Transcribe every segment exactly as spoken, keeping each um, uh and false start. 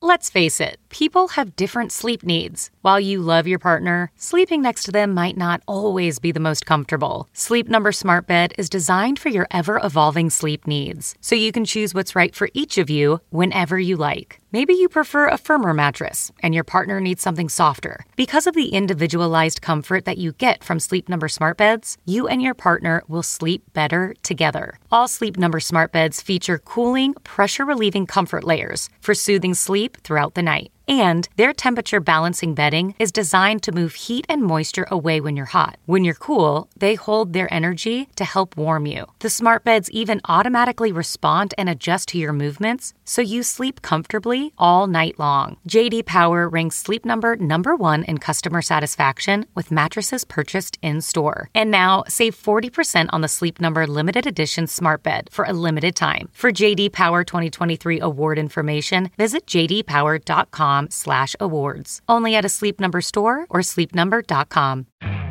Let's face it, people have different sleep needs. While you love your partner, sleeping next to them might not always be the most comfortable. Sleep Number Smart Bed is designed for your ever-evolving sleep needs, so you can choose what's right for each of you whenever you like. Maybe you prefer a firmer mattress, and your partner needs something softer. Because of the individualized comfort that you get from Sleep Number Smart Beds, you and your partner will sleep better together. All Sleep Number Smart Beds feature cooling, pressure-relieving comfort layers for soothing sleep throughout the night. And their temperature balancing bedding is designed to move heat and moisture away when you're hot. When you're cool, they hold their energy to help warm you. The smart beds even automatically respond and adjust to your movements, so you sleep comfortably all night long. J D Power ranks Sleep Number number one in customer satisfaction with mattresses purchased in-store. And now, save forty percent on the Sleep Number limited edition smart bed for a limited time. For J D Power twenty twenty-three award information, visit j d power dot com slash awards. Only at a Sleep Number store or sleep number dot com.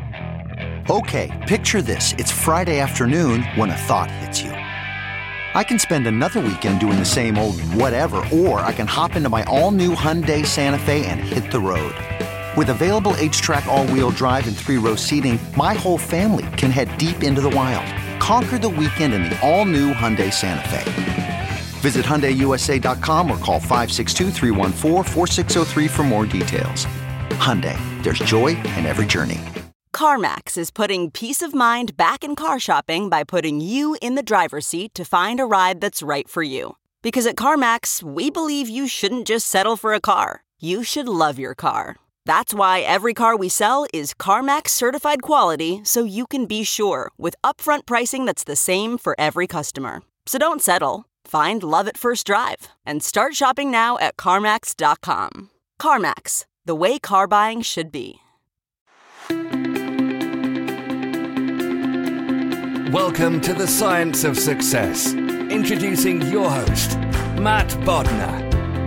Okay, picture this. It's Friday afternoon when a thought hits you. I can spend another weekend doing the same old whatever, or I can hop into my all-new Hyundai Santa Fe and hit the road. With available H-Track all-wheel drive and three-row seating, my whole family can head deep into the wild. Conquer the weekend in the all-new Hyundai Santa Fe. Visit Hyundai U S A dot com or call five six two, three one four, four six zero three for more details. Hyundai, there's joy in every journey. CarMax is putting peace of mind back in car shopping by putting you in the driver's seat to find a ride that's right for you. Because at CarMax, we believe you shouldn't just settle for a car. You should love your car. That's why every car we sell is CarMax certified quality, so you can be sure with upfront pricing that's the same for every customer. So don't settle. Find love at first drive and start shopping now at CarMax dot com. CarMax, the way car buying should be. Welcome to the Science of Success. Introducing your host, Matt Bodnar.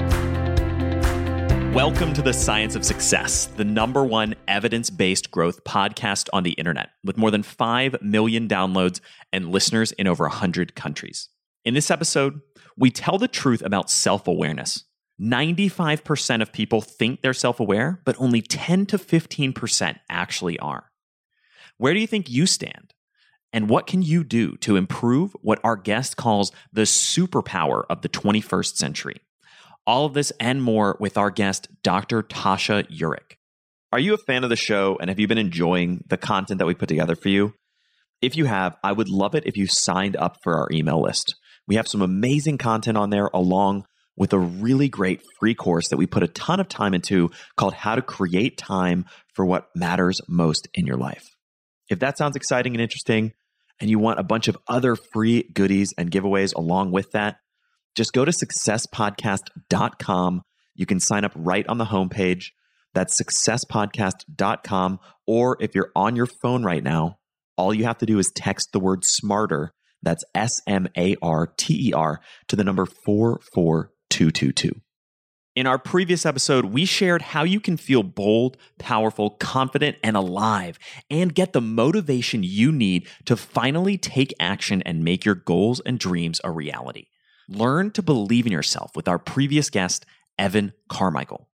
Welcome to the Science of Success, the number one evidence-based growth podcast on the internet, with more than five million downloads and listeners in over one hundred countries. In this episode, we tell the truth about self-awareness. ninety-five percent of people think they're self-aware, but only ten to fifteen percent actually are. Where do you think you stand? And what can you do to improve what our guest calls the superpower of the twenty-first century? All of this and more with our guest, Doctor Tasha Eurich. Are you a fan of the show, and have you been enjoying the content that we put together for you? If you have, I would love it if you signed up for our email list. We have some amazing content on there, along with a really great free course that we put a ton of time into called How to Create Time for What Matters Most in Your Life. If that sounds exciting and interesting, and you want a bunch of other free goodies and giveaways along with that, just go to success podcast dot com. You can sign up right on the homepage. That's success podcast dot com. Or if you're on your phone right now, all you have to do is text the word SMARTER. That's S M A R T E R to the number four four two two two. In our previous episode, we shared how you can feel bold, powerful, confident, and alive, and get the motivation you need to finally take action and make your goals and dreams a reality. Learn to believe in yourself with our previous guest, Evan Carmichael.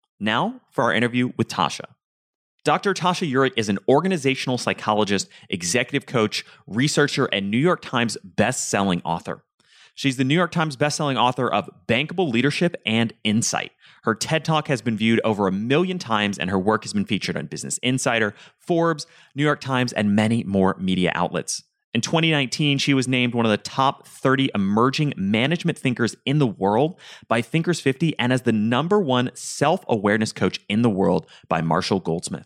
Now for our interview with Tasha. Doctor Tasha Eurich is an organizational psychologist, executive coach, researcher, and New York Times best-selling author. She's the New York Times bestselling author of Bankable Leadership and Insight. Her TED Talk has been viewed over a million times, and her work has been featured on Business Insider, Forbes, New York Times, and many more media outlets. In twenty nineteen, she was named one of the top thirty emerging management thinkers in the world by Thinkers fifty, and as the number one self-awareness coach in the world by Marshall Goldsmith.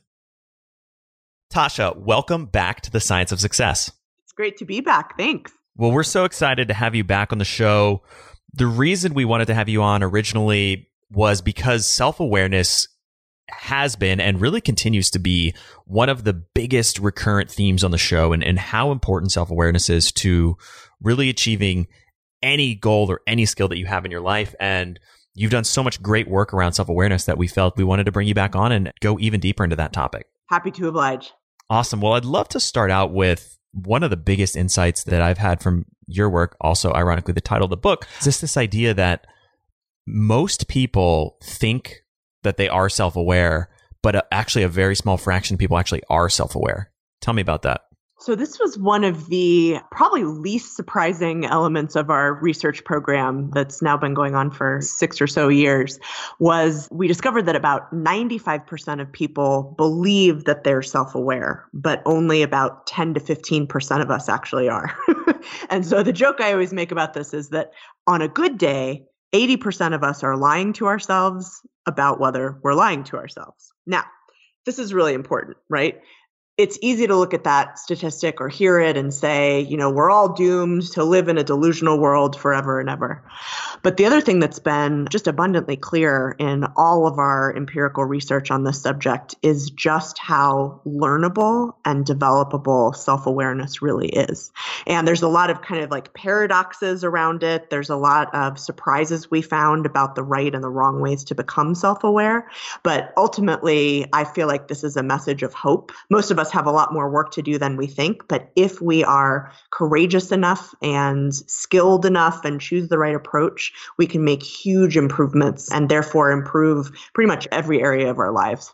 Tasha, welcome back to the Science of Success. It's great to be back. Thanks. Well, we're so excited to have you back on the show. The reason we wanted to have you on originally was because self-awareness has been and really continues to be one of the biggest recurrent themes on the show, and, and how important self-awareness is to really achieving any goal or any skill that you have in your life. And you've done so much great work around self-awareness that we felt we wanted to bring you back on and go even deeper into that topic. Happy to oblige. Awesome. Well, I'd love to start out with one of the biggest insights that I've had from your work, also ironically the title of the book, is just this idea that most people think that they are self-aware, but uh, actually a very small fraction of people actually are self-aware. Tell me about that. So this was one of the probably least surprising elements of our research program that's now been going on for six or so years, was we discovered that about ninety-five percent of people believe that they're self-aware, but only about ten to fifteen percent of us actually are. And so the joke I always make about this is that on a good day, eighty percent of us are lying to ourselves about whether we're lying to ourselves. Now, this is really important, right? It's easy to look at that statistic or hear it and say, you know, we're all doomed to live in a delusional world forever and ever. But the other thing that's been just abundantly clear in all of our empirical research on this subject is just how learnable and developable self-awareness really is. And there's a lot of kind of like paradoxes around it. There's a lot of surprises we found about the right and the wrong ways to become self-aware. But ultimately, I feel like this is a message of hope. Most of us have a lot more work to do than we think. But if we are courageous enough and skilled enough and choose the right approach, we can make huge improvements and therefore improve pretty much every area of our lives.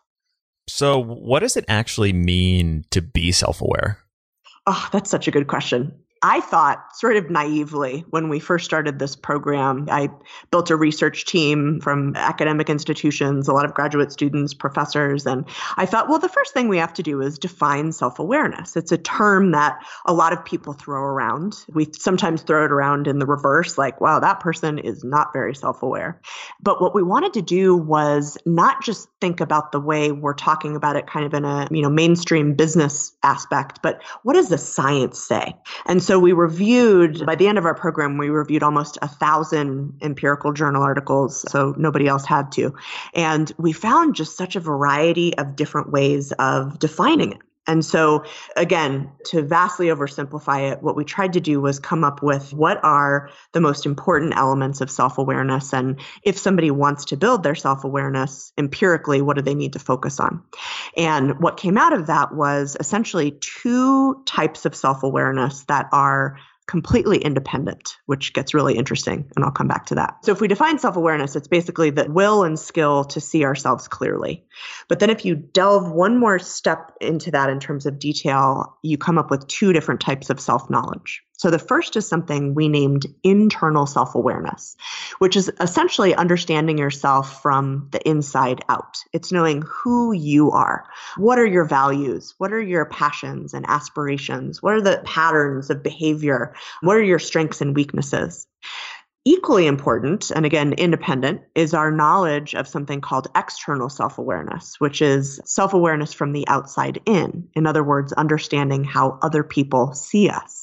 So what does it actually mean to be self-aware? Oh, that's such a good question. I thought sort of naively when we first started this program, I built a research team from academic institutions, a lot of graduate students, professors, and I thought, well, the first thing we have to do is define self-awareness. It's a term that a lot of people throw around. We sometimes throw it around in the reverse, like, wow, that person is not very self-aware. But what we wanted to do was not just think about the way we're talking about it kind of in a, you know, mainstream business aspect, but what does the science say? And so So we reviewed, by the end of our program, we reviewed almost a thousand empirical journal articles, so nobody else had to. And we found just such a variety of different ways of defining it. And so, again, to vastly oversimplify it, what we tried to do was come up with what are the most important elements of self-awareness. And if somebody wants to build their self-awareness empirically, what do they need to focus on? And what came out of that was essentially two types of self-awareness that are completely independent, which gets really interesting, and I'll come back to that. So if we define self-awareness, it's basically the will and skill to see ourselves clearly. But then if you delve one more step into that in terms of detail, you come up with two different types of self-knowledge. So the first is something we named internal self-awareness, which is essentially understanding yourself from the inside out. It's knowing who you are. What are your values? What are your passions and aspirations? What are the patterns of behavior? What are your strengths and weaknesses? Equally important, and again, independent, is our knowledge of something called external self-awareness, which is self-awareness from the outside in. In other words, understanding how other people see us.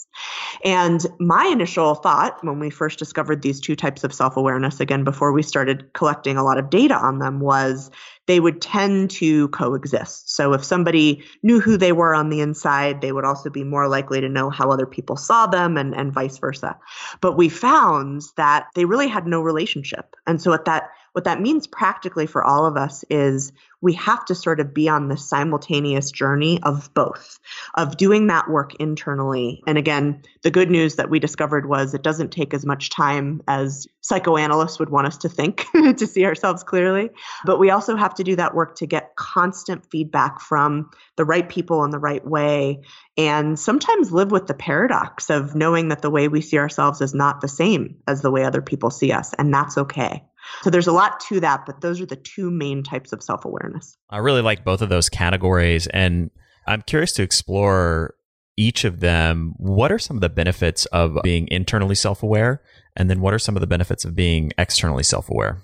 And my initial thought when we first discovered these two types of self-awareness, again, before we started collecting a lot of data on them, was they would tend to coexist. So if somebody knew who they were on the inside, they would also be more likely to know how other people saw them and, and vice versa. But we found that they really had no relationship. And so what that What that means practically for all of us is we have to sort of be on the simultaneous journey of both, of doing that work internally. And again, the good news that we discovered was it doesn't take as much time as psychoanalysts would want us to think to see ourselves clearly. But we also have to do that work to get constant feedback from the right people in the right way, and sometimes live with the paradox of knowing that the way we see ourselves is not the same as the way other people see us, and that's okay. So there's a lot to that, but those are the two main types of self-awareness. I really like both of those categories, and I'm curious to explore each of them. What are some of the benefits of being internally self-aware? And then what are some of the benefits of being externally self-aware?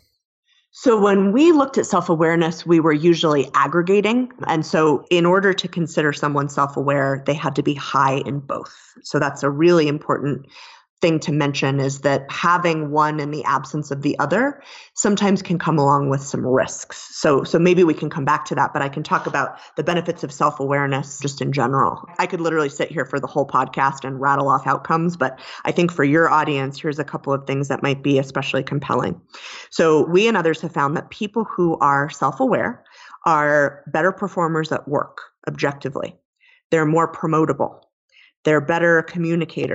So when we looked at self-awareness, we were usually aggregating. And so in order to consider someone self-aware, they had to be high in both. So that's a really important thing to mention, is that having one in the absence of the other sometimes can come along with some risks. So, so maybe we can come back to that, but I can talk about the benefits of self-awareness just in general. I could literally sit here for the whole podcast and rattle off outcomes, but I think for your audience, here's a couple of things that might be especially compelling. So we and others have found that people who are self-aware are better performers at work, objectively. They're more promotable. They're better communicators.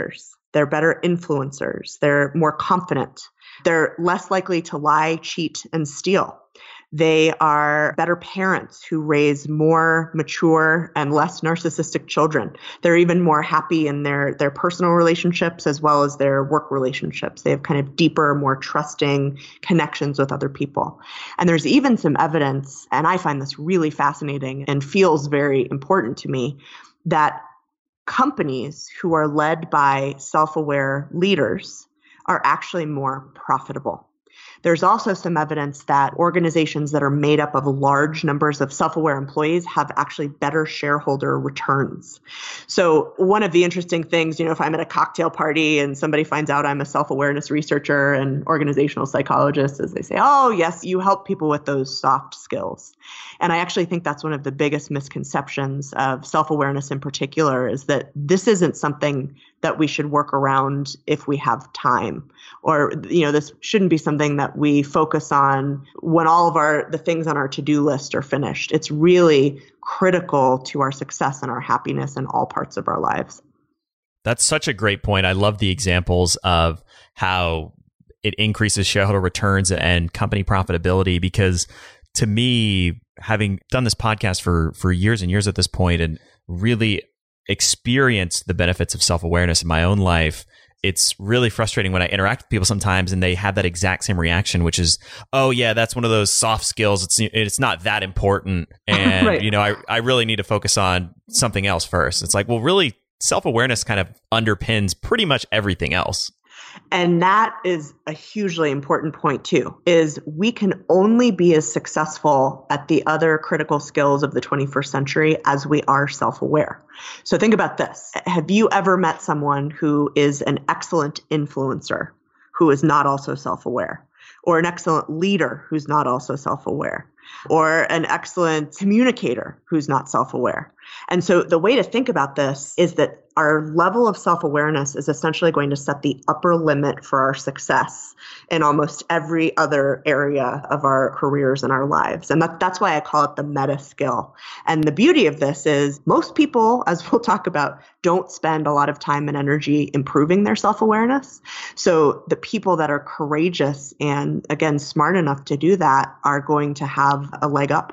They're better influencers. They're more confident. They're less likely to lie, cheat, and steal. They are better parents who raise more mature and less narcissistic children. They're even more happy in their, their personal relationships as well as their work relationships. They have kind of deeper, more trusting connections with other people. And there's even some evidence, and I find this really fascinating and feels very important to me, that companies who are led by self-aware leaders are actually more profitable. There's also some evidence that organizations that are made up of large numbers of self-aware employees have actually better shareholder returns. So one of the interesting things, you know, if I'm at a cocktail party and somebody finds out I'm a self-awareness researcher and organizational psychologist, is they say, oh, yes, you help people with those soft skills. And I actually think that's one of the biggest misconceptions of self-awareness in particular, is that this isn't something that we should work around if we have time. Or, you know, this shouldn't be something that we focus on when all of our the things on our to-do list are finished. It's really critical to our success and our happiness in all parts of our lives. That's such a great point. I love the examples of how it increases shareholder returns and company profitability, because to me, having done this podcast for for years and years at this point and really experienced the benefits of self-awareness in my own life, it's really frustrating when I interact with people sometimes and they have that exact same reaction, which is, oh yeah, that's one of those soft skills. It's it's not that important. And, right. you know, I, I really need to focus on something else first. It's like, well, really, self-awareness kind of underpins pretty much everything else. And that is a hugely important point too, is we can only be as successful at the other critical skills of the twenty-first century as we are self-aware. So think about this. Have you ever met someone who is an excellent influencer who is not also self-aware? Or an excellent leader who's not also self-aware? Or an excellent communicator who's not self-aware? And so the way to think about this is that our level of self-awareness is essentially going to set the upper limit for our success in almost every other area of our careers and our lives. And that, that's why I call it the meta skill. And the beauty of this is most people, as we'll talk about, don't spend a lot of time and energy improving their self-awareness. So the people that are courageous and, again, smart enough to do that are going to have a leg up.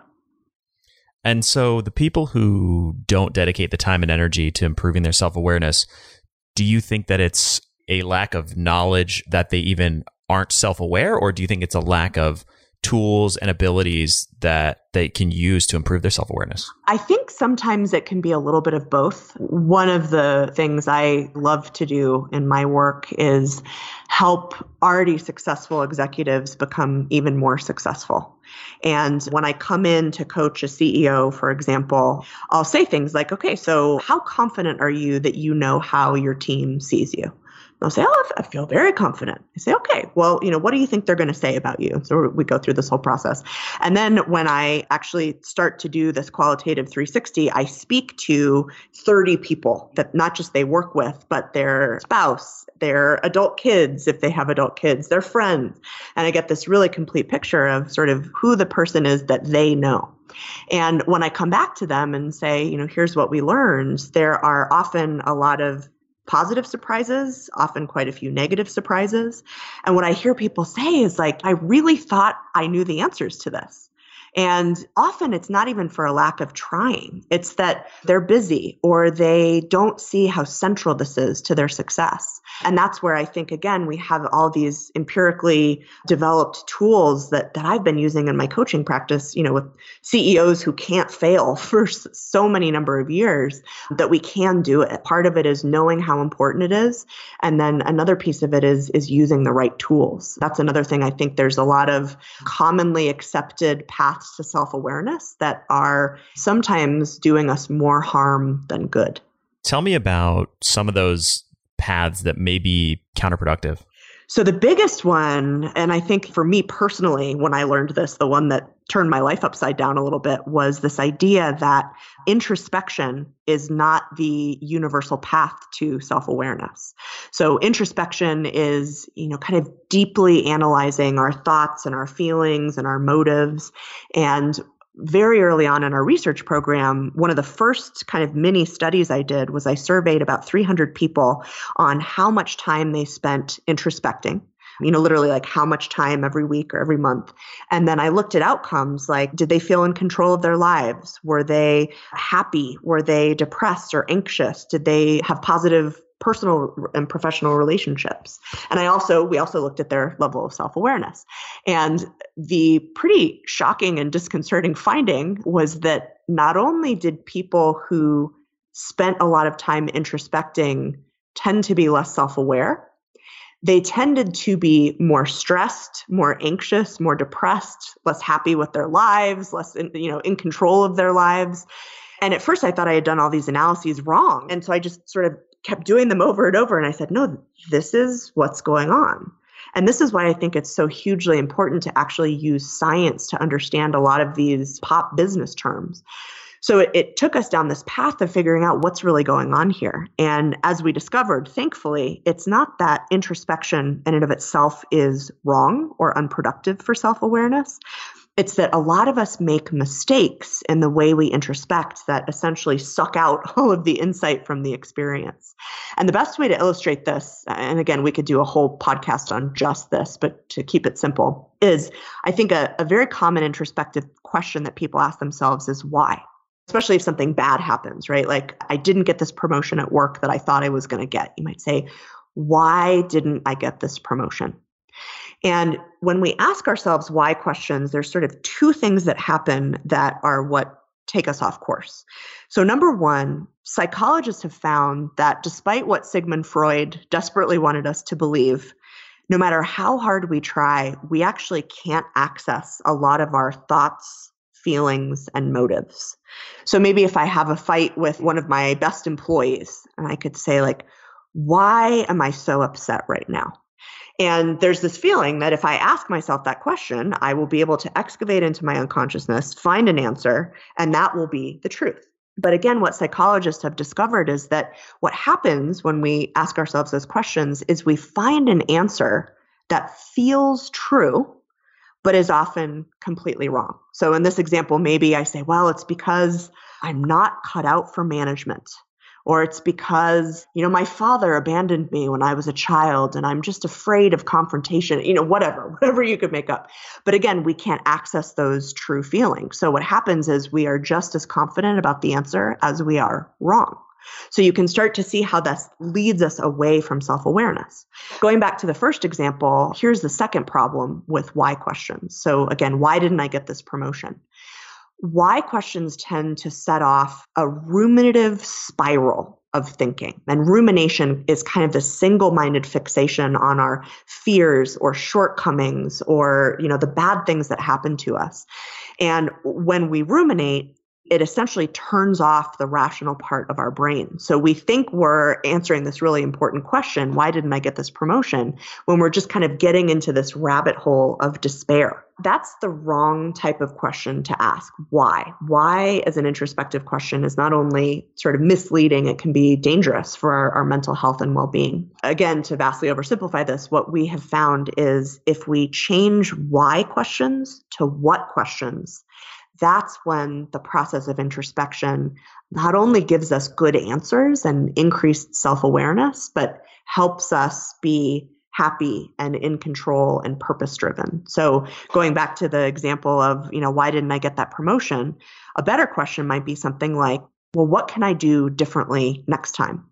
And so the people who don't dedicate the time and energy to improving their self-awareness, do you think that it's a lack of knowledge that they even aren't self-aware, or do you think it's a lack of tools and abilities that they can use to improve their self-awareness? I think sometimes it can be a little bit of both. One of the things I love to do in my work is help already successful executives become even more successful. And when I come in to coach a C E O, for example, I'll say things like, okay, so how confident are you that you know how your team sees you? They'll say, oh, I feel very confident. I say, okay, well, you know, what do you think they're going to say about you? So we go through this whole process. And then when I actually start to do this qualitative three sixty, I speak to thirty people that not just they work with, but their spouse, their adult kids, if they have adult kids, their friends. And I get this really complete picture of sort of who the person is that they know. And when I come back to them and say, you know, here's what we learned, there are often a lot of positive surprises, often quite a few negative surprises. And what I hear people say is like, I really thought I knew the answers to this. And often it's not even for a lack of trying. It's that they're busy or they don't see how central this is to their success. And that's where I think, again, we have all these empirically developed tools that, that I've been using in my coaching practice, you know, with C E Os who can't fail for so many number of years, that we can do it. Part of it is knowing how important it is. And then another piece of it is, is using the right tools. That's another thing. I think there's a lot of commonly accepted paths to self-awareness that are sometimes doing us more harm than good. Tell me about some of those paths that may be counterproductive. So the biggest one, and I think for me personally, when I learned this, the one that turned my life upside down a little bit, was this idea that introspection is not the universal path to self-awareness. So introspection is, you know, kind of deeply analyzing our thoughts and our feelings and our motives. And very early on in our research program, one of the first kind of mini studies I did was I surveyed about three hundred people on how much time they spent introspecting. You know, literally like how much time every week or every month. And then I looked at outcomes like, did they feel in control of their lives? Were they happy? Were they depressed or anxious? Did they have positive personal and professional relationships? And I also, we also looked at their level of self-awareness. And the pretty shocking and disconcerting finding was that not only did people who spent a lot of time introspecting tend to be less self-aware, they tended to be more stressed, more anxious, more depressed, less happy with their lives, less in, you know, in control of their lives. And at first I thought I had done all these analyses wrong. And so I just sort of kept doing them over and over. And I said, no, this is what's going on. And this is why I think it's so hugely important to actually use science to understand a lot of these pop business terms. So it, it took us down this path of figuring out what's really going on here. And as we discovered, thankfully, it's not that introspection in and of itself is wrong or unproductive for self-awareness. It's that a lot of us make mistakes in the way we introspect that essentially suck out all of the insight from the experience. And the best way to illustrate this, and again, we could do a whole podcast on just this, but to keep it simple, is I think a, a very common introspective question that people ask themselves is why? Especially if something bad happens, right? Like I didn't get this promotion at work that I thought I was going to get. You might say, why didn't I get this promotion? And when we ask ourselves why questions, there's sort of two things that happen that are what take us off course. So number one, psychologists have found that despite what Sigmund Freud desperately wanted us to believe, no matter how hard we try, we actually can't access a lot of our thoughts, feelings, and motives. So maybe if I have a fight with one of my best employees, and I could say like, why am I so upset right now? And there's this feeling that if I ask myself that question, I will be able to excavate into my unconsciousness, find an answer, and that will be the truth. But again, what psychologists have discovered is that what happens when we ask ourselves those questions is we find an answer that feels true, but is often completely wrong. So in this example, maybe I say, well, it's because I'm not cut out for management. Or it's because, you know, my father abandoned me when I was a child and I'm just afraid of confrontation, you know, whatever, whatever you could make up. But again, we can't access those true feelings. So what happens is we are just as confident about the answer as we are wrong. So you can start to see how this leads us away from self-awareness. Going back to the first example, here's the second problem with why questions. So again, why didn't I get this promotion? Why questions tend to set off a ruminative spiral of thinking. And rumination is kind of the single-minded fixation on our fears or shortcomings or, you know, the bad things that happen to us. And when we ruminate, it essentially turns off the rational part of our brain. So we think we're answering this really important question, why didn't I get this promotion, when we're just kind of getting into this rabbit hole of despair. That's the wrong type of question to ask. Why? Why as an introspective question is not only sort of misleading, it can be dangerous for our, our mental health and well-being. Again, to vastly oversimplify this, what we have found is if we change why questions to what questions, that's when the process of introspection not only gives us good answers and increased self-awareness, but helps us be happy and in control and purpose-driven. So going back to the example of, you know, why didn't I get that promotion? A better question might be something like, well, what can I do differently next time?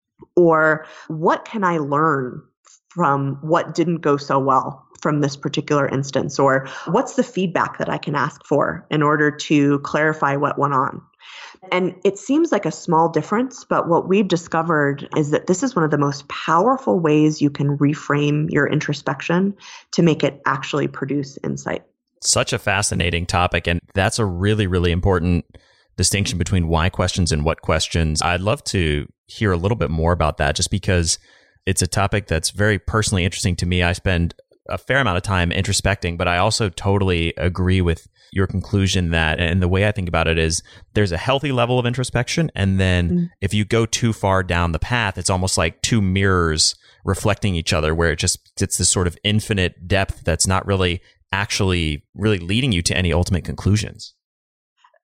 Or what can I learn from what didn't go so well from this particular instance? Or what's the feedback that I can ask for in order to clarify what went on? And it seems like a small difference, but what we've discovered is that this is one of the most powerful ways you can reframe your introspection to make it actually produce insight. Such a fascinating topic. And that's a really, really important distinction between why questions and what questions. I'd love to hear a little bit more about that, just because it's a topic that's very personally interesting to me. I spend a fair amount of time introspecting, but I also totally agree with your conclusion that, and the way I think about it is there's a healthy level of introspection. And then mm. if you go too far down the path, it's almost like two mirrors reflecting each other, where it just, it's this sort of infinite depth that's not really actually really leading you to any ultimate conclusions.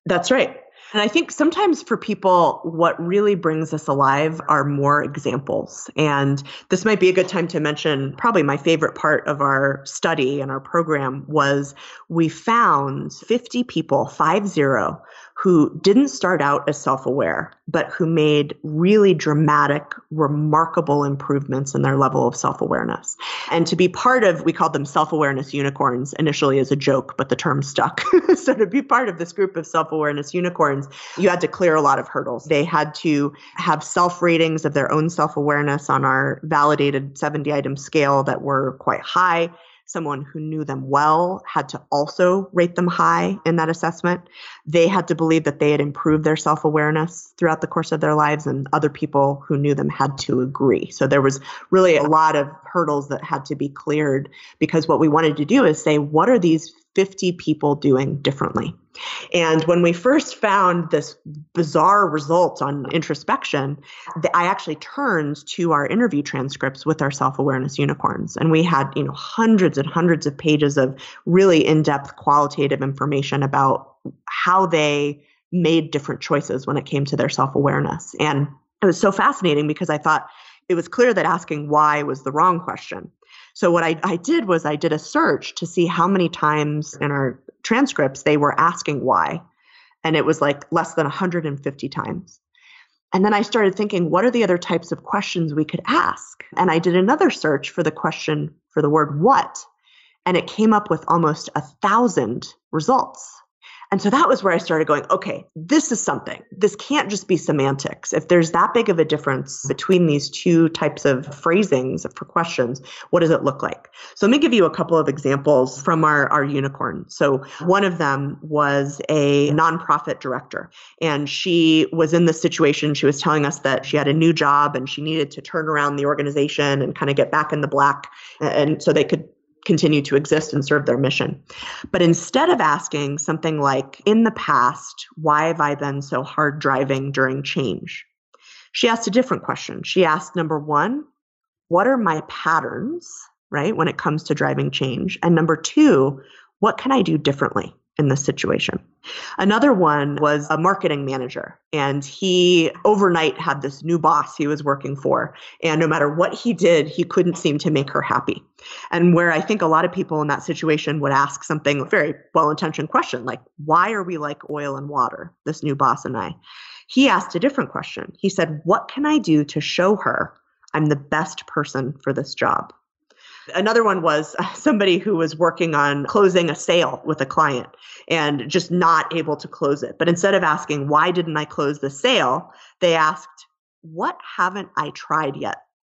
That's right. And I think sometimes for people, what really brings us alive are more examples. And this might be a good time to mention probably my favorite part of our study and our program was we found fifty people, five zero, who didn't start out as self-aware, but who made really dramatic, remarkable improvements in their level of self-awareness. And to be part of, we called them self-awareness unicorns initially as a joke, but the term stuck. So to be part of this group of self-awareness unicorns, you had to clear a lot of hurdles. They had to have self-ratings of their own self-awareness on our validated seventy item scale that were quite high. Someone who knew them well had to also rate them high in that assessment. They had to believe that they had improved their self-awareness throughout the course of their lives, and other people who knew them had to agree. So there was really a lot of hurdles that had to be cleared, because what we wanted to do is say, what are these fifty people doing differently? And when we first found this bizarre result on introspection, I actually turned to our interview transcripts with our self-awareness unicorns. And we had, you know, hundreds and hundreds of pages of really in-depth qualitative information about how they made different choices when it came to their self-awareness. And it was so fascinating because I thought it was clear that asking why was the wrong question. So what I, I did was I did a search to see how many times in our transcripts they were asking why. And it was like less than one hundred fifty times. And then I started thinking, what are the other types of questions we could ask? And I did another search for the question for the word what. And it came up with almost a thousand results. And so that was where I started going, okay, this is something. This can't just be semantics. If there's that big of a difference between these two types of phrasings for questions, what does it look like? So let me give you a couple of examples from our, our unicorn. So one of them was a nonprofit director, and she was in this situation. She was telling us that she had a new job and she needed to turn around the organization and kind of get back in the black, and so they could continue to exist and serve their mission. But instead of asking something like, in the past, why have I been so hard driving during change? She asked a different question. She asked, number one, what are my patterns, right, when it comes to driving change? And number two, what can I do differently in this situation? Another one was a marketing manager, and he overnight had this new boss he was working for. And no matter what he did, he couldn't seem to make her happy. And where I think a lot of people in that situation would ask something very well-intentioned question, like, why are we like oil and water, this new boss and I? He asked a different question. He said, what can I do to show her I'm the best person for this job? Another one was somebody who was working on closing a sale with a client and just not able to close it. But instead of asking, why didn't I close the sale? They asked, what haven't I tried yet?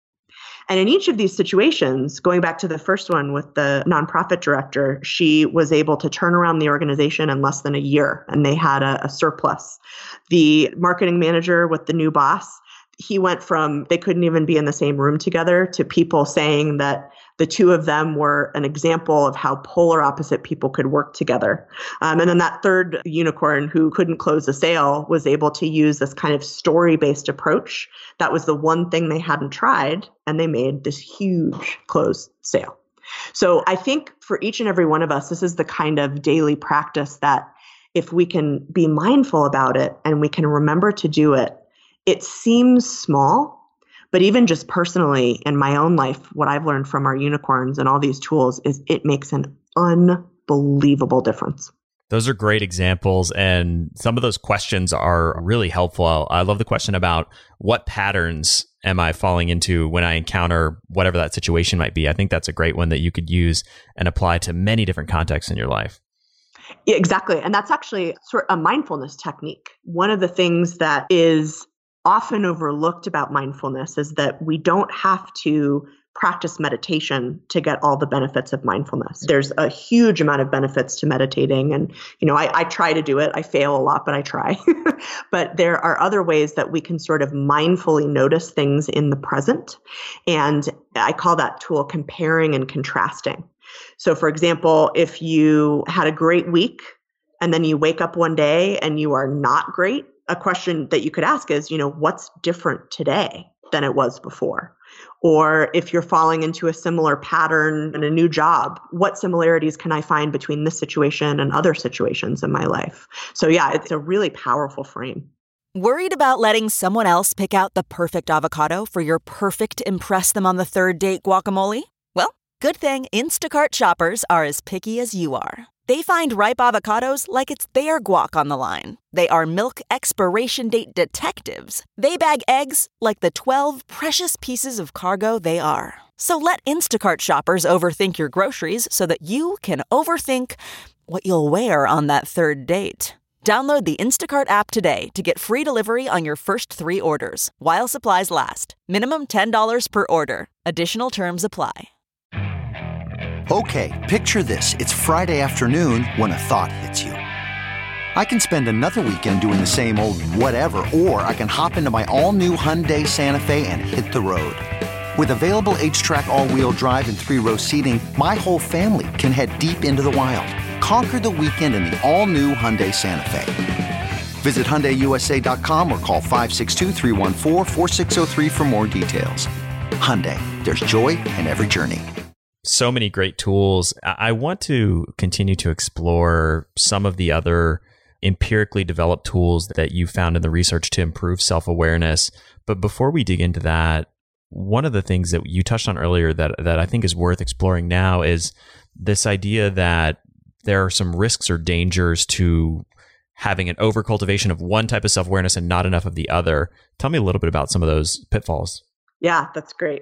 And in each of these situations, going back to the first one with the nonprofit director, she was able to turn around the organization in less than a year, and they had a, a surplus. The marketing manager with the new boss, he went from they couldn't even be in the same room together to people saying that the two of them were an example of how polar opposite people could work together. Um, and then that third unicorn who couldn't close the sale was able to use this kind of story-based approach. That was the one thing they hadn't tried, and they made this huge closed sale. So I think for each and every one of us, this is the kind of daily practice that if we can be mindful about it and we can remember to do it, it seems small. But even just personally in my own life, what I've learned from our unicorns and all these tools is it makes an unbelievable difference. Those are great examples. And some of those questions are really helpful. I love the question about what patterns am I falling into when I encounter whatever that situation might be. I think that's a great one that you could use and apply to many different contexts in your life. Yeah, exactly. And that's actually sort of a mindfulness technique. One of the things that is often overlooked about mindfulness is that we don't have to practice meditation to get all the benefits of mindfulness. There's a huge amount of benefits to meditating. And, you know, I, I try to do it. I fail a lot, but I try. But there are other ways that we can sort of mindfully notice things in the present. And I call that tool comparing and contrasting. So for example, if you had a great week and then you wake up one day and you are not great, a question that you could ask is, you know, what's different today than it was before? Or if you're falling into a similar pattern in a new job, what similarities can I find between this situation and other situations in my life? So yeah, it's a really powerful frame. Worried about letting someone else pick out the perfect avocado for your perfect impress them on the third date guacamole? Well, good thing Instacart shoppers are as picky as you are. They find ripe avocados like it's their guac on the line. They are milk expiration date detectives. They bag eggs like the twelve precious pieces of cargo they are. So let Instacart shoppers overthink your groceries so that you can overthink what you'll wear on that third date. Download the Instacart app today to get free delivery on your first three orders, while supplies last. Minimum ten dollars per order. Additional terms apply. Okay, picture this. It's Friday afternoon when a thought hits you. I can spend another weekend doing the same old whatever, or I can hop into my all-new Hyundai Santa Fe and hit the road. With available H-Track all-wheel drive and three-row seating, my whole family can head deep into the wild. Conquer the weekend in the all-new Hyundai Santa Fe. Visit Hyundai U S A dot com or call five six two, three one four, four six zero three for more details. Hyundai, there's joy in every journey. So many great tools. I want to continue to explore some of the other empirically developed tools that you found in the research to improve self-awareness. But before we dig into that, one of the things that you touched on earlier that, that I think is worth exploring now is this idea that there are some risks or dangers to having an overcultivation of one type of self-awareness and not enough of the other. Tell me a little bit about some of those pitfalls. Yeah, that's great.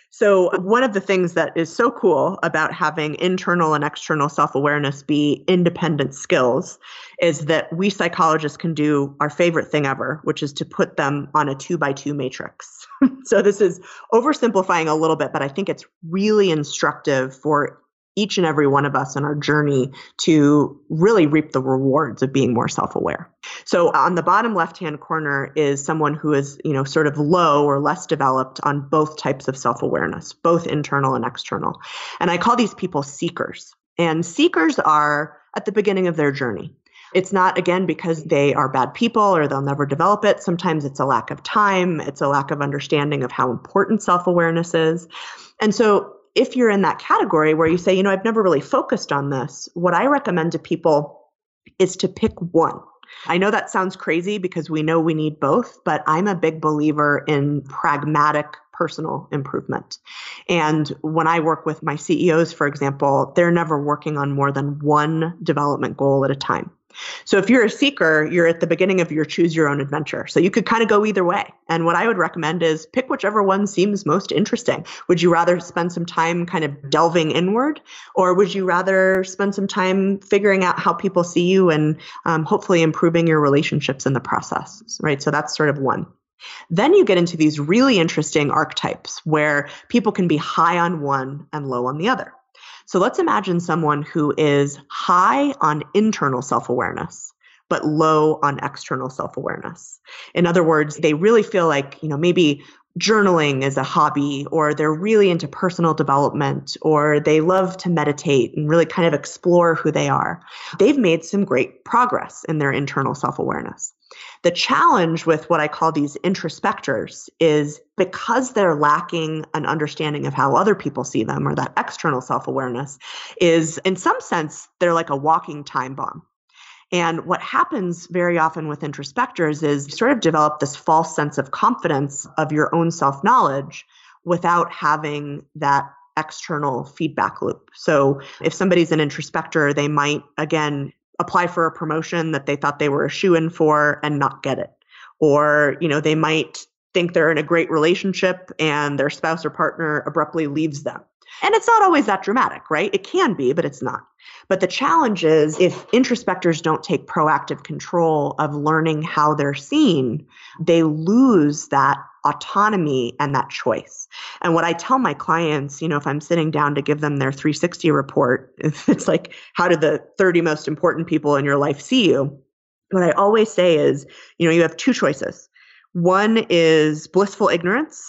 So one of the things that is so cool about having internal and external self-awareness be independent skills is that we psychologists can do our favorite thing ever, which is to put them on a two by two matrix. So this is oversimplifying a little bit, but I think it's really instructive for each and every one of us in our journey to really reap the rewards of being more self-aware. So on the bottom left-hand corner is someone who is, you know, sort of low or less developed on both types of self-awareness, both internal and external. And I call these people seekers. And seekers are at the beginning of their journey. It's not, again, because they are bad people or they'll never develop it. Sometimes it's a lack of time. It's a lack of understanding of how important self-awareness is. And so if you're in that category where you say, you know, I've never really focused on this, what I recommend to people is to pick one. I know that sounds crazy because we know we need both, but I'm a big believer in pragmatic personal improvement. And when I work with my C E Os, for example, they're never working on more than one development goal at a time. So if you're a seeker, you're at the beginning of your choose your own adventure. So you could kind of go either way. And what I would recommend is pick whichever one seems most interesting. Would you rather spend some time kind of delving inward, or would you rather spend some time figuring out how people see you and um, hopefully improving your relationships in the process, right? So that's sort of one. Then you get into these really interesting archetypes where people can be high on one and low on the other. So let's imagine someone who is high on internal self-awareness, but low on external self-awareness. In other words, they really feel like, you know, maybe journaling is a hobby, or they're really into personal development, or they love to meditate and really kind of explore who they are. They've made some great progress in their internal self-awareness. The challenge with what I call these introspectors is because they're lacking an understanding of how other people see them, or that external self-awareness, is in some sense, they're like a walking time bomb. And what happens very often with introspectors is you sort of develop this false sense of confidence of your own self-knowledge without having that external feedback loop. So if somebody's an introspector, they might, again, apply for a promotion that they thought they were a shoo-in for and not get it. Or, you know, they might think they're in a great relationship and their spouse or partner abruptly leaves them. And it's not always that dramatic, right? It can be, but it's not. But the challenge is if introspectors don't take proactive control of learning how they're seen, they lose that autonomy and that choice. And what I tell my clients, you know, if I'm sitting down to give them their three sixty report, it's like, how do the thirty most important people in your life see you? What I always say is, you know, you have two choices. One is blissful ignorance,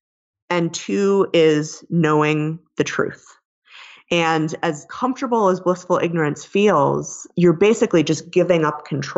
and two is knowing the truth. And as comfortable as blissful ignorance feels, you're basically just giving up control.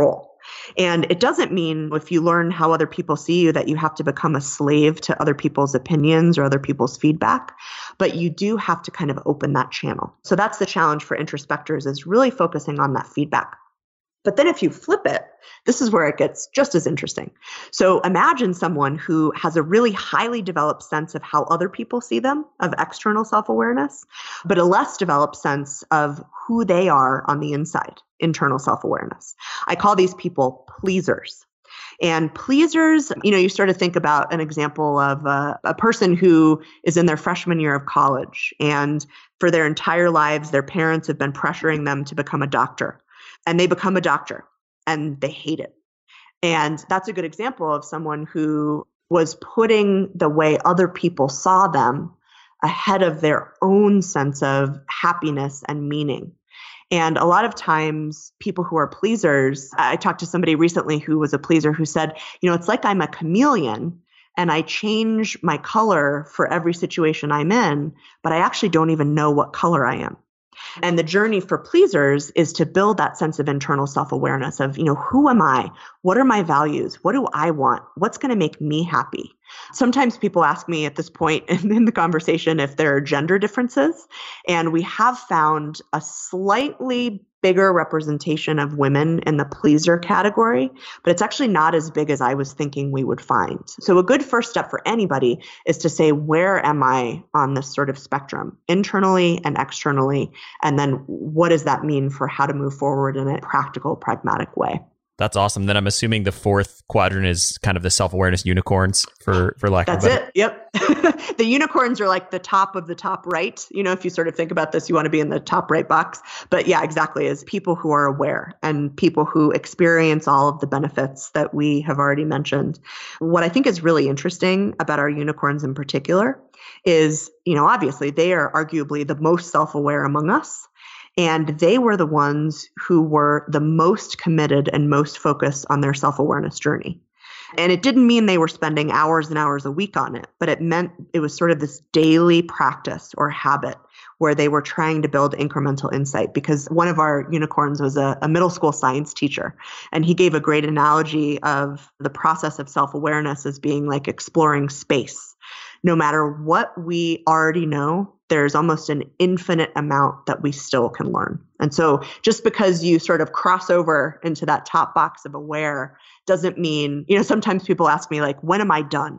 And it doesn't mean if you learn how other people see you that you have to become a slave to other people's opinions or other people's feedback, but you do have to kind of open that channel. So that's the challenge for introspectors, is really focusing on that feedback. But then if you flip it, this is where it gets just as interesting. So imagine someone who has a really highly developed sense of how other people see them, of external self-awareness, but a less developed sense of who they are on the inside, internal self-awareness. I call these people pleasers. And pleasers, you know, you sort of think about an example of a, a person who is in their freshman year of college, and for their entire lives, their parents have been pressuring them to become a doctor. And they become a doctor and they hate it. And that's a good example of someone who was putting the way other people saw them ahead of their own sense of happiness and meaning. And a lot of times people who are pleasers, I talked to somebody recently who was a pleaser who said, you know, it's like I'm a chameleon and I change my color for every situation I'm in, but I actually don't even know what color I am. And the journey for pleasers is to build that sense of internal self-awareness of, you know, who am I? What are my values? What do I want? What's going to make me happy? Sometimes people ask me at this point in, in the conversation if there are gender differences. And we have found a slightly bigger representation of women in the pleaser category, but it's actually not as big as I was thinking we would find. So a good first step for anybody is to say, where am I on this sort of spectrum, internally and externally? And then what does that mean for how to move forward in a practical, pragmatic way? That's awesome. Then I'm assuming the fourth quadrant is kind of the self-awareness unicorns, for, for lack of That's a better. it. Yep. The unicorns are like the top of the top right. You know, if you sort of think about this, you want to be in the top right box. But yeah, exactly. Is people who are aware and people who experience all of the benefits that we have already mentioned. What I think is really interesting about our unicorns in particular is, you know, obviously they are arguably the most self-aware among us. And they were the ones who were the most committed and most focused on their self-awareness journey. And it didn't mean they were spending hours and hours a week on it, but it meant it was sort of this daily practice or habit where they were trying to build incremental insight. Because one of our unicorns was a, a middle school science teacher, and he gave a great analogy of the process of self-awareness as being like exploring space. No matter what we already know, there's almost an infinite amount that we still can learn. And so just because you sort of cross over into that top box of aware doesn't mean, you know, sometimes people ask me like, when am I done?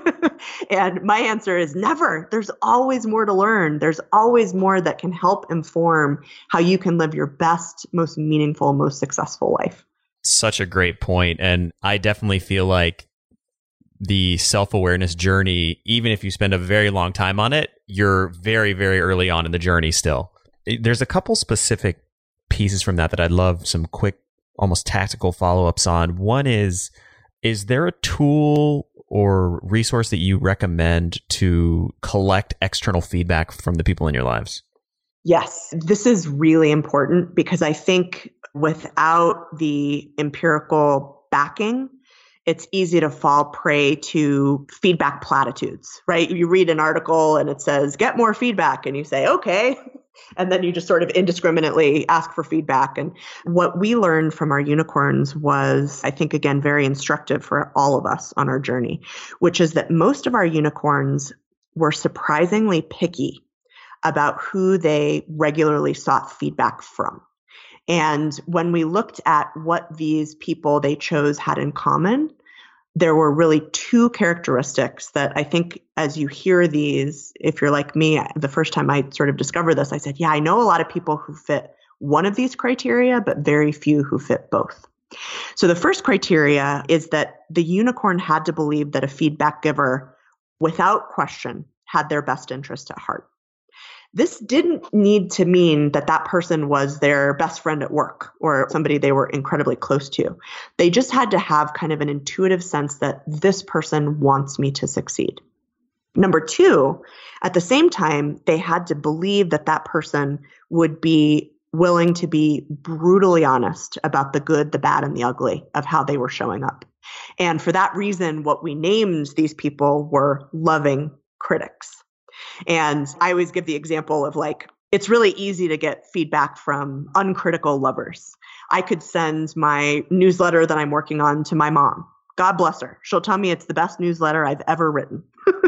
And my answer is never. There's always more to learn. There's always more that can help inform how you can live your best, most meaningful, most successful life. Such a great point. And I definitely feel like the self-awareness journey, even if you spend a very long time on it, you're very, very early on in the journey still. There's a couple specific pieces from that that I'd love some quick, almost tactical follow-ups on. One is, is there a tool or resource that you recommend to collect external feedback from the people in your lives? Yes, this is really important because I think without the empirical backing, it's easy to fall prey to feedback platitudes, right? You read an article and it says, get more feedback. And you say, okay. And then you just sort of indiscriminately ask for feedback. And what we learned from our unicorns was, I think, again, very instructive for all of us on our journey, which is that most of our unicorns were surprisingly picky about who they regularly sought feedback from. And when we looked at what these people they chose had in common, there were really two characteristics that I think as you hear these, if you're like me, the first time I sort of discovered this, I said, yeah, I know a lot of people who fit one of these criteria, but very few who fit both. So the first criteria is that the unicorn had to believe that a feedback giver, without question, had their best interest at heart. This didn't need to mean that that person was their best friend at work or somebody they were incredibly close to. They just had to have kind of an intuitive sense that this person wants me to succeed. Number two, at the same time, they had to believe that that person would be willing to be brutally honest about the good, the bad, and the ugly of how they were showing up. And for that reason, what we named these people were loving critics. And I always give the example of like, it's really easy to get feedback from uncritical lovers. I could send my newsletter that I'm working on to my mom. God bless her. She'll tell me it's the best newsletter I've ever written.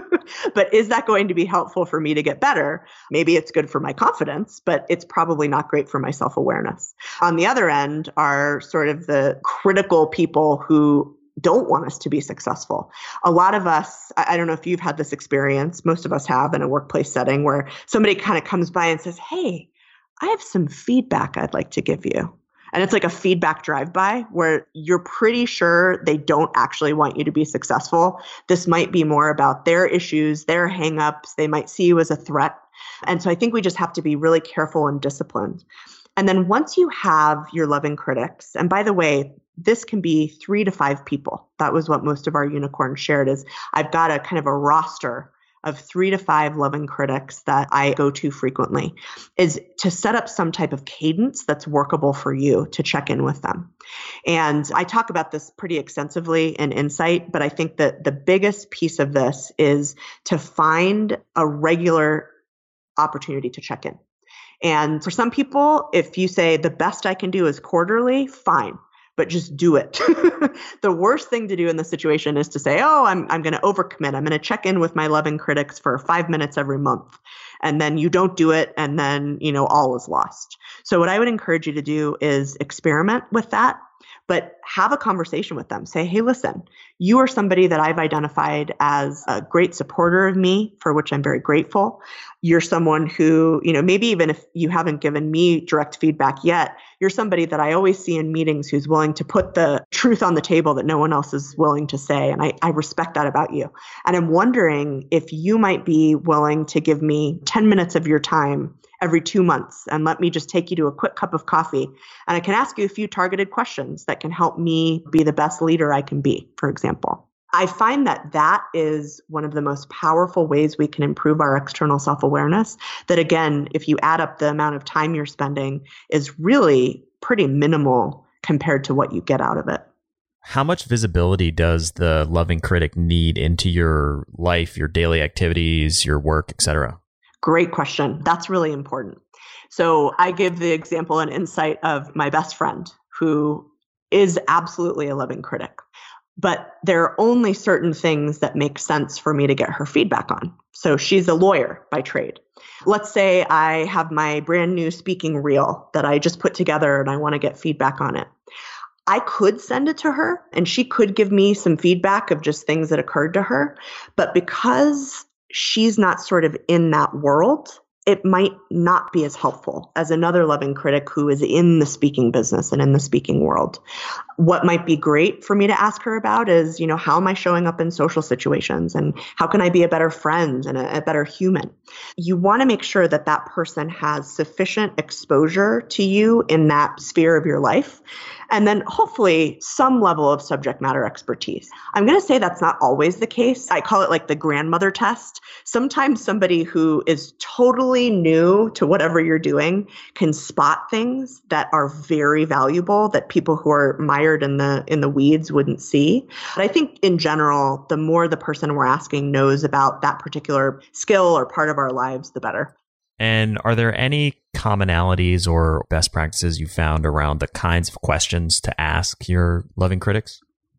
But is that going to be helpful for me to get better? Maybe it's good for my confidence, but it's probably not great for my self-awareness. On the other end are sort of the critical people who don't want us to be successful. A lot of us, I don't know if you've had this experience, most of us have in a workplace setting where somebody kind of comes by and says, hey, I have some feedback I'd like to give you. And it's like a feedback drive-by where you're pretty sure they don't actually want you to be successful. This might be more about their issues, their hangups. They might see you as a threat. And so I think we just have to be really careful and disciplined. And then once you have your loving critics, and by the way, this can be three to five people. That was what most of our unicorns shared is I've got a kind of a roster of three to five loving critics that I go to frequently, is to set up some type of cadence that's workable for you to check in with them. And I talk about this pretty extensively in Insight, but I think that the biggest piece of this is to find a regular opportunity to check in. And for some people, if you say the best I can do is quarterly, fine. But just do it. The worst thing to do in this situation is to say, oh, I'm I'm going to overcommit. I'm going to check in with my loving critics for five minutes every month. And then you don't do it. And then, you know, all is lost. So what I would encourage you to do is experiment with that, but have a conversation with them. Say, hey, listen, you are somebody that I've identified as a great supporter of me, for which I'm very grateful. You're someone who, you know, maybe even if you haven't given me direct feedback yet, you're somebody that I always see in meetings who's willing to put the truth on the table that no one else is willing to say. And I, I respect that about you. And I'm wondering if you might be willing to give me ten minutes of your time every two months and let me just take you to a quick cup of coffee. And I can ask you a few targeted questions that can help me be the best leader I can be, for example. I find that that is one of the most powerful ways we can improve our external self-awareness. That again, if you add up the amount of time you're spending, is really pretty minimal compared to what you get out of it. How much visibility does the loving critic need into your life, your daily activities, your work, et cetera? Great question. That's really important. So I give the example and insight of my best friend who is absolutely a loving critic. But there are only certain things that make sense for me to get her feedback on. So she's a lawyer by trade. Let's say I have my brand new speaking reel that I just put together and I want to get feedback on it. I could send it to her and she could give me some feedback of just things that occurred to her. But because she's not sort of in that world, it might not be as helpful as another loving critic who is in the speaking business and in the speaking world. What might be great for me to ask her about is, you know, how am I showing up in social situations and how can I be a better friend and a, a better human? You want to make sure that that person has sufficient exposure to you in that sphere of your life. And then hopefully some level of subject matter expertise. I'm going to say that's not always the case. I call it like the grandmother test. Sometimes somebody who is totally new to whatever you're doing can spot things that are very valuable that people who are mired in the in the weeds wouldn't see. But I think in general, the more the person we're asking knows about that particular skill or part of our lives, the better. And are there any commonalities or best practices you found around the kinds of questions to ask your loving critics?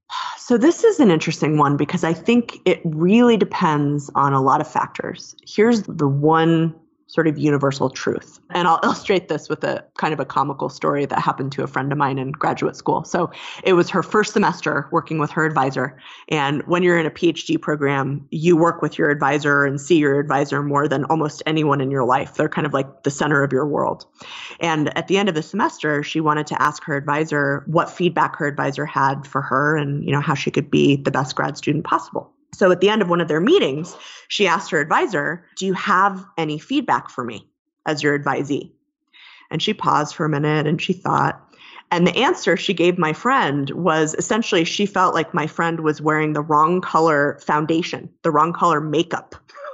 So this is an interesting one because I think it really depends on a lot of factors. Here's the one sort of universal truth. And I'll illustrate this with a kind of a comical story that happened to a friend of mine in graduate school. So it was her first semester working with her advisor. And when you're in a PhD program, you work with your advisor and see your advisor more than almost anyone in your life. They're kind of like the center of your world. And at the end of the semester, she wanted to ask her advisor what feedback her advisor had for her and, you know, how she could be the best grad student possible. So at the end of one of their meetings, she asked her advisor, do you have any feedback for me as your advisee? And she paused for a minute and she thought. And the answer she gave my friend was essentially she felt like my friend was wearing the wrong color foundation, the wrong color makeup.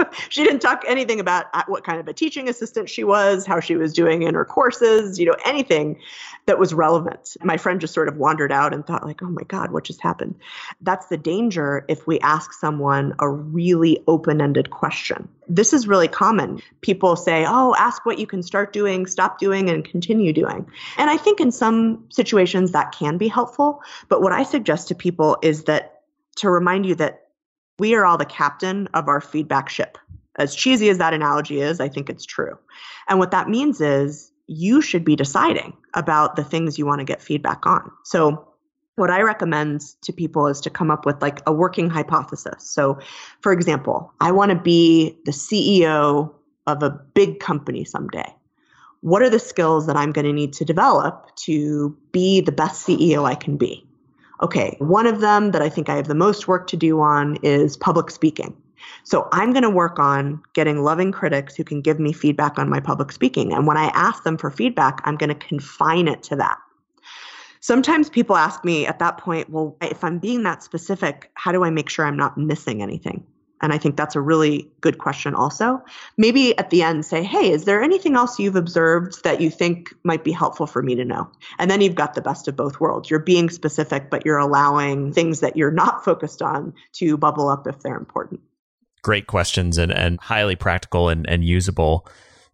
She didn't talk anything about what kind of a teaching assistant she was, how she was doing in her courses, you know, anything that was relevant. My friend just sort of wandered out and thought like, oh my God, what just happened? That's the danger if we ask someone a really open-ended question. This is really common. People say, oh, ask what you can start doing, stop doing, and continue doing. And I think in some situations that can be helpful. But what I suggest to people is that to remind you that we are all the captain of our feedback ship. As cheesy as that analogy is, I think it's true. And what that means is you should be deciding about the things you want to get feedback on. So what I recommend to people is to come up with like a working hypothesis. So for example, I want to be the C E O of a big company someday. What are the skills that I'm going to need to develop to be the best C E O I can be? Okay, one of them that I think I have the most work to do on is public speaking. So I'm going to work on getting loving critics who can give me feedback on my public speaking. And when I ask them for feedback, I'm going to confine it to that. Sometimes people ask me at that point, well, if I'm being that specific, how do I make sure I'm not missing anything? And I think that's a really good question also. Maybe at the end say, hey, is there anything else you've observed that you think might be helpful for me to know? And then you've got the best of both worlds. You're being specific, but you're allowing things that you're not focused on to bubble up if they're important. Great questions and, and highly practical and, and usable.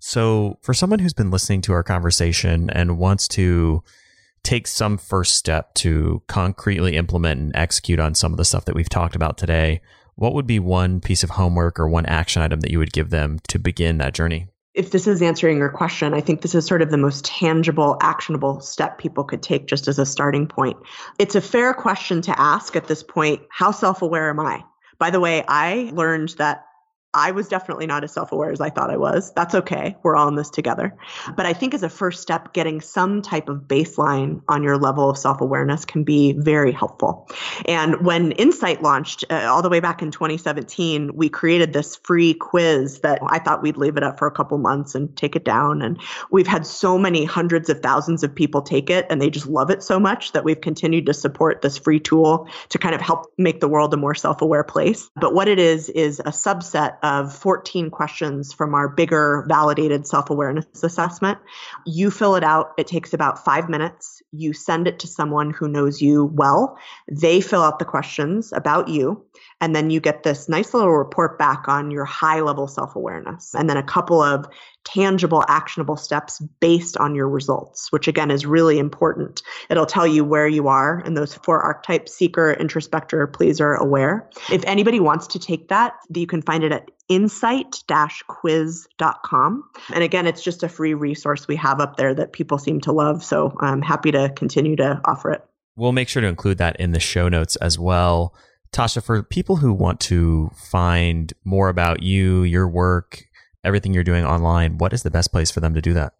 So for someone who's been listening to our conversation and wants to take some first step to concretely implement and execute on some of the stuff that we've talked about today, what would be one piece of homework or one action item that you would give them to begin that journey? If this is answering your question, I think this is sort of the most tangible, actionable step people could take just as a starting point. It's a fair question to ask at this point. How self-aware am I? By the way, I learned that I was definitely not as self-aware as I thought I was. That's okay. We're all in this together. But I think as a first step, getting some type of baseline on your level of self-awareness can be very helpful. And when Insight launched uh, all the way back in twenty seventeen, we created this free quiz that I thought we'd leave it up for a couple months and take it down. And we've had so many hundreds of thousands of people take it, and they just love it so much that we've continued to support this free tool to kind of help make the world a more self-aware place. But what it is, is a subset of fourteen questions from our bigger validated self-awareness assessment. You fill it out. It takes about five minutes. You send it to someone who knows you well. They fill out the questions about you. And then you get this nice little report back on your high level self-awareness. And then a couple of tangible, actionable steps based on your results, which again is really important. It'll tell you where you are in those four archetypes: seeker, introspector, pleaser, aware. If anybody wants to take that, you can find it at insight dash quiz dot com. And again, it's just a free resource we have up there that people seem to love. So I'm happy to continue to offer it. We'll make sure to include that in the show notes as well. Tasha, for people who want to find more about you, your work, everything you're doing online, what is the best place for them to do that?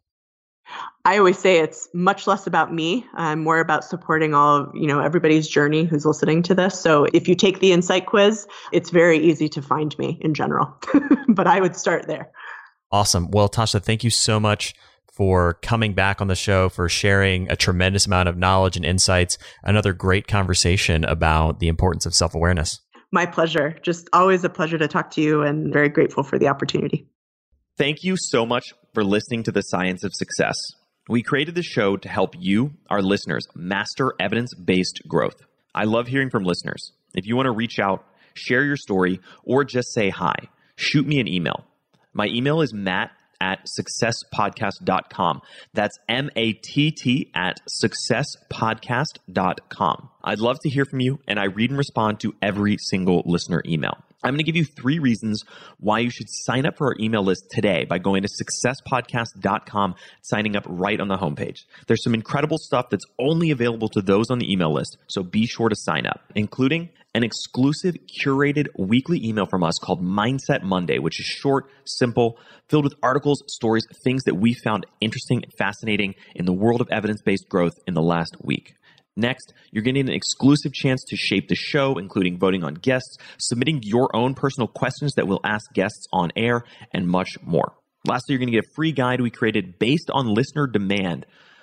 I always say it's much less about me. I'm more about supporting all of, you know, everybody's journey who's listening to this. So if you take the Insight quiz, it's very easy to find me in general, but I would start there. Awesome. Well, Tasha, thank you so much for coming back on the show, for sharing a tremendous amount of knowledge and insights. Another great conversation about the importance of self-awareness. My pleasure. Just always a pleasure to talk to you, and very grateful for the opportunity. Thank you so much for listening to The Science of Success. We created this show to help you, our listeners, master evidence-based growth. I love hearing from listeners. If you want to reach out, share your story, or just say hi, shoot me an email. My email is matt at success podcast dot com. That's M A T T at success podcast dot com. I'd love to hear from you, and I read and respond to every single listener email. I'm going to give you three reasons why you should sign up for our email list today by going to success podcast dot com, signing up right on the homepage. There's some incredible stuff that's only available to those on the email list, so be sure to sign up, including an exclusive curated weekly email from us called Mindset Monday, which is short, simple, filled with articles, stories, things that we found interesting and fascinating in the world of evidence-based growth in the last week. Next, you're getting an exclusive chance to shape the show, including voting on guests, submitting your own personal questions that we'll ask guests on air, and much more. Lastly, you're going to get a free guide we created based on listener demand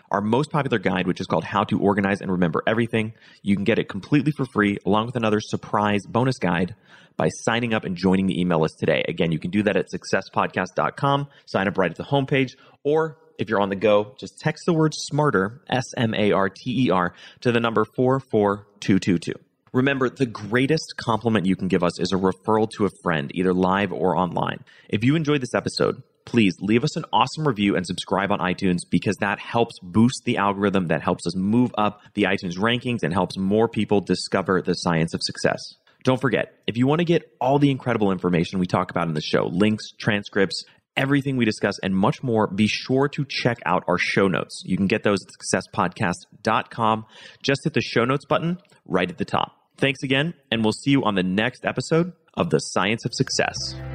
our most popular guide, which is called How to Organize and Remember Everything. You can get it completely for free, along with another surprise bonus guide by signing up and joining the email list today. Again, you can do that at success podcast dot com. Sign up right at the homepage, or if you're on the go, just text the word SMARTER, S M A R T E R, to the number four four two two two. Remember, the greatest compliment you can give us is a referral to a friend, either live or online. If you enjoyed this episode, please leave us an awesome review and subscribe on iTunes, because that helps boost the algorithm, that helps us move up the iTunes rankings and helps more people discover the science of success. Don't forget, if you want to get all the incredible information we talk about in the show, links, transcripts, everything we discuss, and much more, be sure to check out our show notes. You can get those at success podcast dot com. Just hit the show notes button right at the top. Thanks again, and we'll see you on the next episode of The Science of Success.